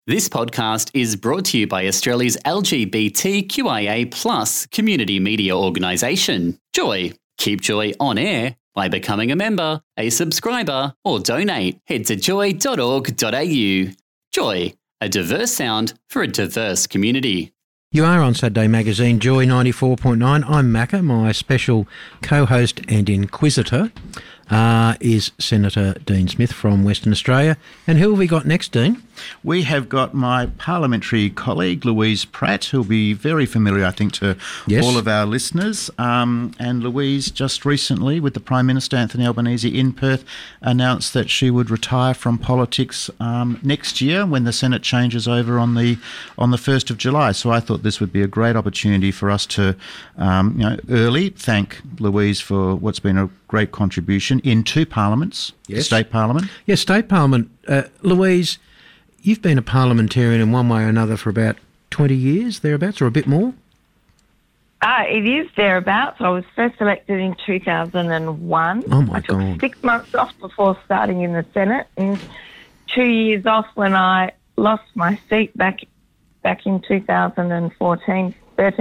This podcast is brought to you by Australia's LGBTQIA+ community media organisation, Joy. Keep Joy on air by becoming a member, a subscriber, or donate. Head to joy.org.au. Joy, a diverse sound for a diverse community. You are on Saturday Magazine, Joy 94.9. I'm Macca. My special co-host and inquisitor is Senator Dean Smith from Western Australia. And who have we got next, Dean? We have got my parliamentary colleague, Louise Pratt, who'll be very familiar, I think, to all of our listeners. And Louise just recently, with the Prime Minister, Anthony Albanese, in Perth, announced that she would retire from politics next year when the Senate changes over on the 1st of July. So I thought this would be a great opportunity for us to, early thank Louise for what's been a great contribution in two parliaments, the State Parliament. Yes, State Parliament. Louise, you've been a parliamentarian in one way or another for about 20 years, thereabouts, or a bit more? It is thereabouts. I was first elected in 2001. Oh, my I took God. 6 months off before starting in the Senate and 2 years off when I lost my seat back in 2014.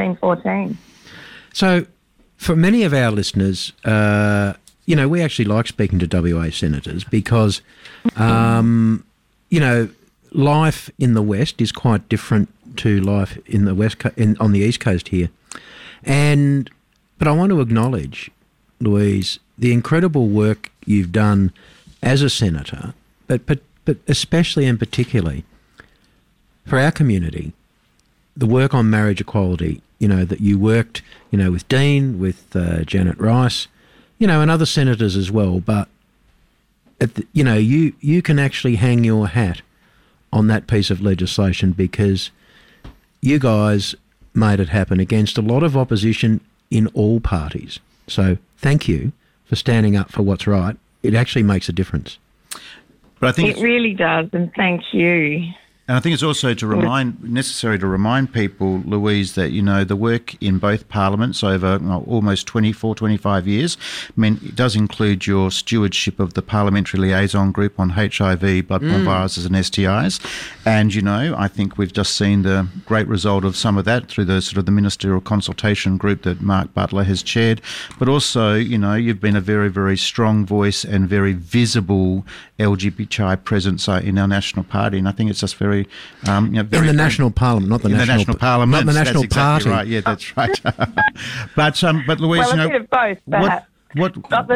So for many of our listeners, we actually like speaking to WA senators because, life in the West is quite different to life in the on the East Coast here. But I want to acknowledge, Louise, the incredible work you've done as a senator, but especially and particularly for our community, the work on marriage equality, that you worked, with Dean, with Janet Rice, and other senators as well. But, you can actually hang your hat on that piece of legislation because you guys made it happen against a lot of opposition in all parties. So thank you for standing up for what's right. It actually makes a difference. But I think it really does, and thank you. And I think it's also necessary to remind people, Louise, that, the work in both parliaments over almost 24, 25 years, it does include your stewardship of the Parliamentary Liaison Group on HIV, bloodborne viruses and STIs. And, I think we've just seen the great result of some of that through the sort of the ministerial consultation group that Mark Butler has chaired. But also, you've been a very, very strong voice and very visible LGBTI presence in our national party. And I think it's just very in the national parliament, not the national parliament, not the national that's party. Exactly right. Yeah, that's right. But Louise, a bit of both, perhaps. What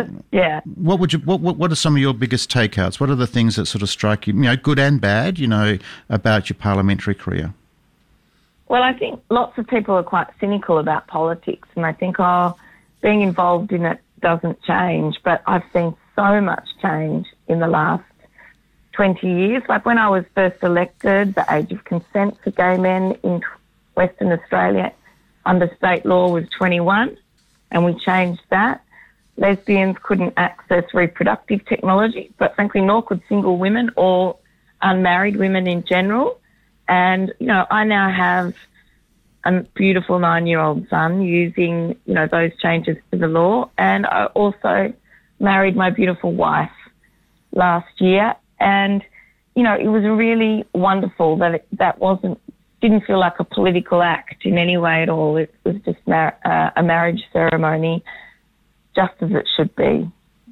are some of your biggest takeouts? What are the things that sort of strike you, good and bad, about your parliamentary career? Well, I think lots of people are quite cynical about politics, and I think, being involved in it doesn't change. But I've seen so much change in the last 20 years. Like when I was first elected, the age of consent for gay men in Western Australia under state law was 21, and we changed that. Lesbians couldn't access reproductive technology, but frankly, nor could single women or unmarried women in general. And, I now have a beautiful 9-year-old son using, those changes to the law. And I also married my beautiful wife last year. And, it was really wonderful that didn't feel like a political act in any way at all. It was just a marriage ceremony, just as it should be.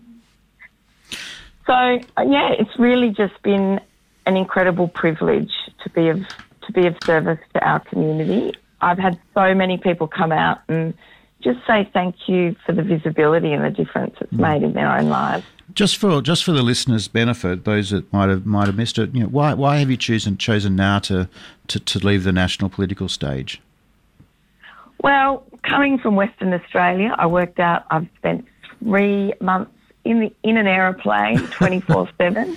So, it's really just been an incredible privilege to be of service to our community. I've had so many people come out and just say thank you for the visibility and the difference it's made in their own lives. Just for the listeners' benefit, those that might have missed it, why have you chosen now to leave the national political stage? Well, coming from Western Australia, I worked out I've spent 3 months in an aeroplane 24/7,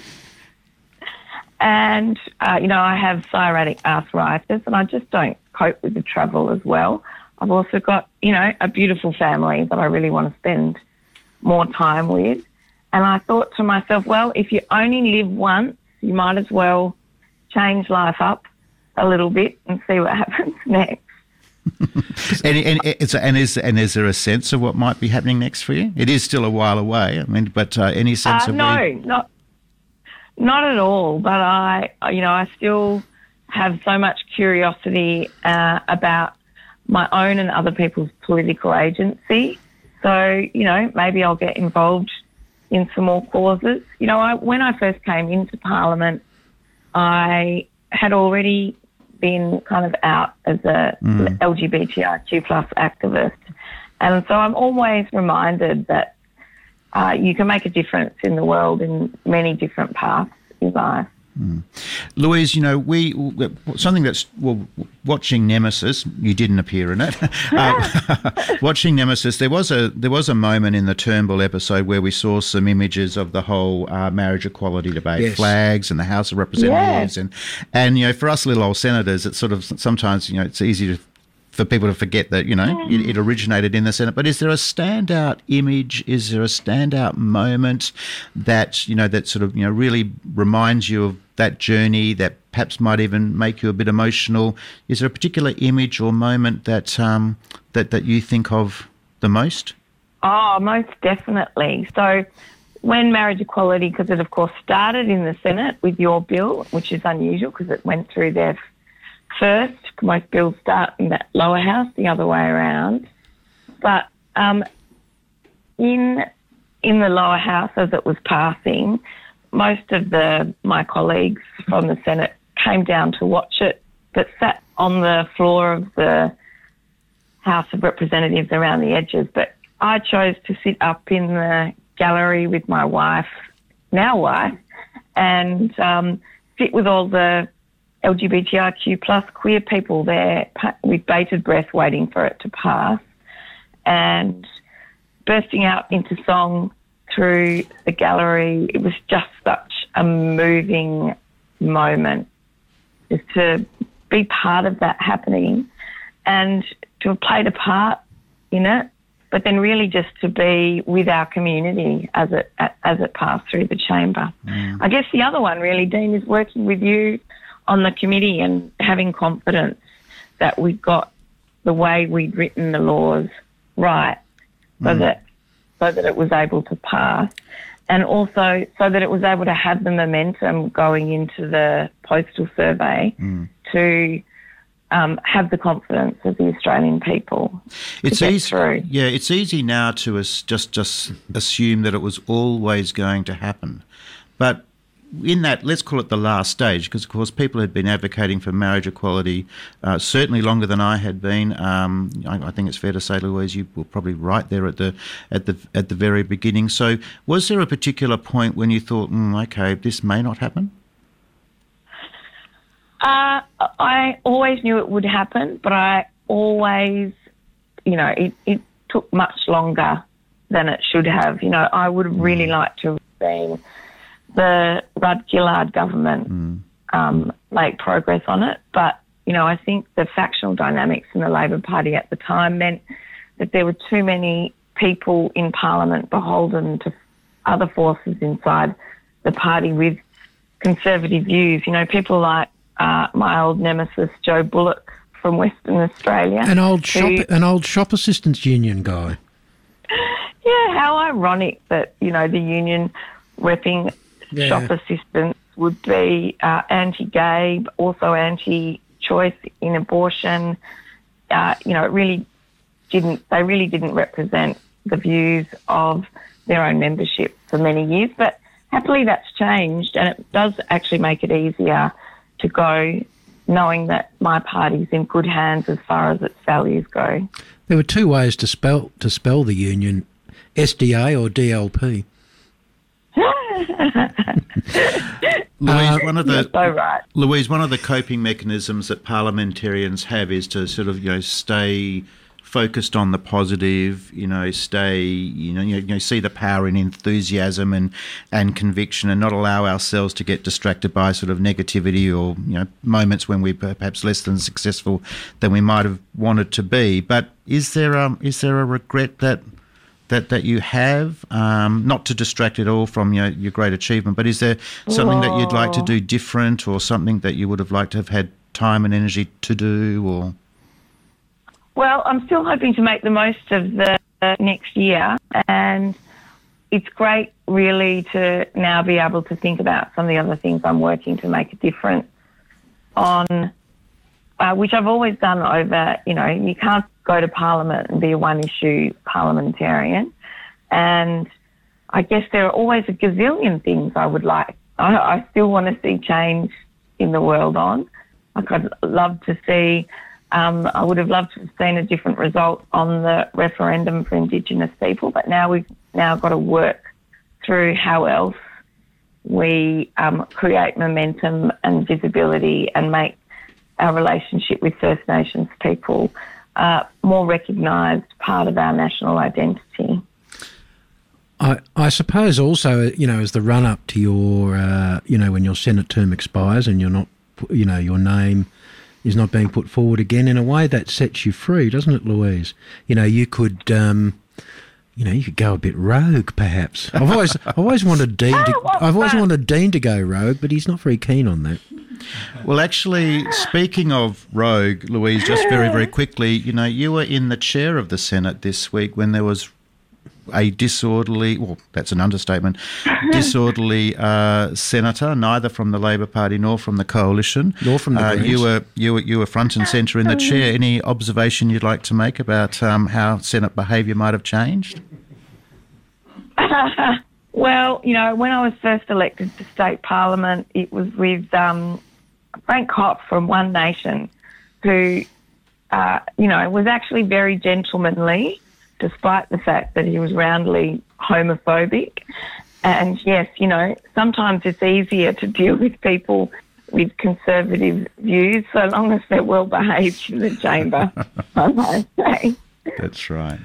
and I have psoriatic arthritis, and I just don't cope with the travel as well. I've also got a beautiful family that I really want to spend more time with. And I thought to myself, well, if you only live once, you might as well change life up a little bit and see what happens next. And is there a sense of what might be happening next for you? It is still a while away. But any sense of not at all. But I still have so much curiosity about my own and other people's political agency. So, maybe I'll get involved in some more causes. When I first came into Parliament, I had already been kind of out as a LGBTIQ plus activist. And so I'm always reminded that you can make a difference in the world in many different paths in life. Louise, something that's watching Nemesis. You didn't appear in it. Watching Nemesis, there was a moment in the Turnbull episode where we saw some images of the whole marriage equality debate, flags and the House of Representatives, and for us little old senators, it's sort of sometimes it's easy for people to forget that it originated in the Senate. But is there a standout image? Is there a standout moment that that sort of really reminds you of that journey, that perhaps might even make you a bit emotional? Is there a particular image or moment that that you think of the most? Oh, most definitely. So when marriage equality, because it of course started in the Senate with your bill, which is unusual because it went through there first. Most bills start in that lower house, the other way around. But in the lower house, as it was passing, most of my colleagues from the Senate came down to watch it, but sat on the floor of the House of Representatives around the edges. But I chose to sit up in the gallery with my wife, now wife, and sit with all the LGBTIQ plus queer people there with bated breath waiting for it to pass, and bursting out into song through the gallery. It was just such a moving moment, just to be part of that happening and to have played a part in it, but then really just to be with our community as it passed through the chamber. I guess the other one really, Dean, is working with you on the committee and having confidence that we got the way we'd written the laws right, so that it was able to pass, and also so that it was able to have the momentum going into the postal survey to have the confidence of the Australian people. It's easy, through. Yeah, it's easy now to just assume that it was always going to happen, but in that, let's call it the last stage, because of course people had been advocating for marriage equality certainly longer than I had been. I think it's fair to say, Louise, you were probably right there at the very beginning. So, was there a particular point when you thought, okay, this may not happen? I always knew it would happen, but I always, it took much longer than it should have. I would have really liked to have seen the Rudd-Gillard government make progress on it. But, I think the factional dynamics in the Labor Party at the time meant that there were too many people in Parliament beholden to other forces inside the party with conservative views. People like my old nemesis, Joe Bullock from Western Australia. An old shop assistants union guy. Yeah, how ironic that, the union repping shop assistants would be anti-gay, also anti-choice in abortion. It really didn't. They really didn't represent the views of their own membership for many years. But happily, that's changed, and it does actually make it easier to go, knowing that my party's in good hands as far as its values go. There were two ways to spell the union: SDA or DLP. Louise, one of the coping mechanisms that parliamentarians have is to sort of stay focused on the positive, see the power in enthusiasm and conviction, and not allow ourselves to get distracted by sort of negativity or moments when we're perhaps less than successful than we might have wanted to be. But is there a regret that you have, not to distract it all from your great achievement, but is there something that you'd like to do different, or something that you would have liked to have had time and energy to do? Or well, I'm still hoping to make the most of the next year, and it's great really to now be able to think about some of the other things I'm working to make a difference on, which I've always done over, you can't go to Parliament and be a one-issue parliamentarian. And I guess there are always a gazillion things I would like. I still want to see change in the world on. Like I'd love to see, I would have loved to have seen a different result on the referendum for Indigenous people, but now we've got to work through how else we create momentum and visibility and make our relationship with First Nations people more recognised part of our national identity. I suppose also, as the run-up to your, when your Senate term expires and you're not, your name is not being put forward again, in a way that sets you free, doesn't it, Louise? You could... you could go a bit rogue, perhaps. I've always wanted Dean to go rogue, but he's not very keen on that. Well, actually, speaking of rogue, Louise, just very, very quickly, you were in the chair of the Senate this week when there was a disorderly, well, that's an understatement, disorderly senator, neither from the Labor Party nor from the Coalition. Nor from the Greens. You were front and centre in the chair. Any observation you'd like to make about how Senate behaviour might have changed? Well, when I was first elected to state parliament, it was with Frank Hopp from One Nation, who, was actually very gentlemanly, despite the fact that he was roundly homophobic. And yes, sometimes it's easier to deal with people with conservative views so long as they're well behaved in the chamber, I might say. That's right.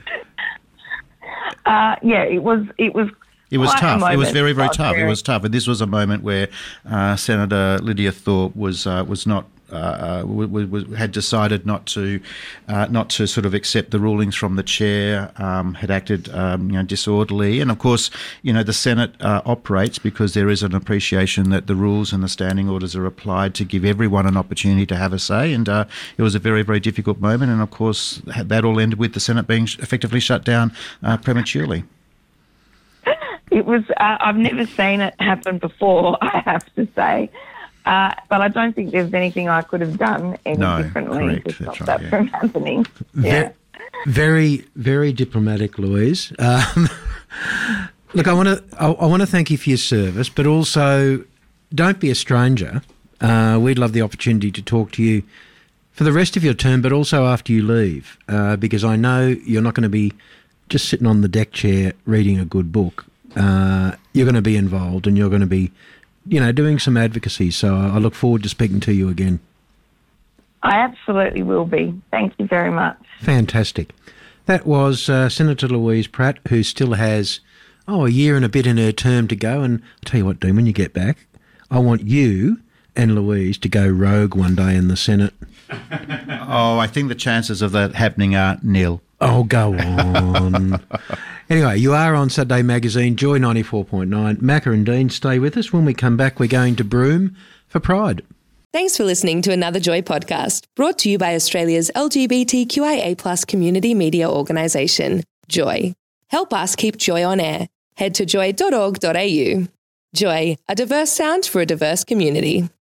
It was tough. It was very, very tough. It was tough. And this was a moment where Senator Lydia Thorpe was not had decided not to sort of accept the rulings from the chair, had acted disorderly, and of course the Senate operates because there is an appreciation that the rules and the standing orders are applied to give everyone an opportunity to have a say, and it was a very, very difficult moment, and of course that all ended with the Senate being effectively shut down prematurely. It was. I've never seen it happen before, I have to say. But I don't think there's anything I could have done any differently to stop that from happening. Yeah. Very, very diplomatic, Louise. Look, I want to thank you for your service, but also don't be a stranger. We'd love the opportunity to talk to you for the rest of your term, but also after you leave, because I know you're not going to be just sitting on the deck chair reading a good book. You're going to be involved, and you're going to be doing some advocacy, so I look forward to speaking to you again. I absolutely will be. Thank you very much. Fantastic. That was Senator Louise Pratt, who still has, a year and a bit in her term to go, and I'll tell you what, Dean, when you get back, I want you and Louise to go rogue one day in the Senate. I think the chances of that happening are nil. Oh, go on. Anyway, you are on Saturday Magazine, Joy 94.9. Macca and Dean, stay with us. When we come back, we're going to Broome for Pride. Thanks for listening to another Joy podcast, brought to you by Australia's LGBTQIA+ community media organisation, Joy. Help us keep Joy on air. Head to joy.org.au. Joy, a diverse sound for a diverse community.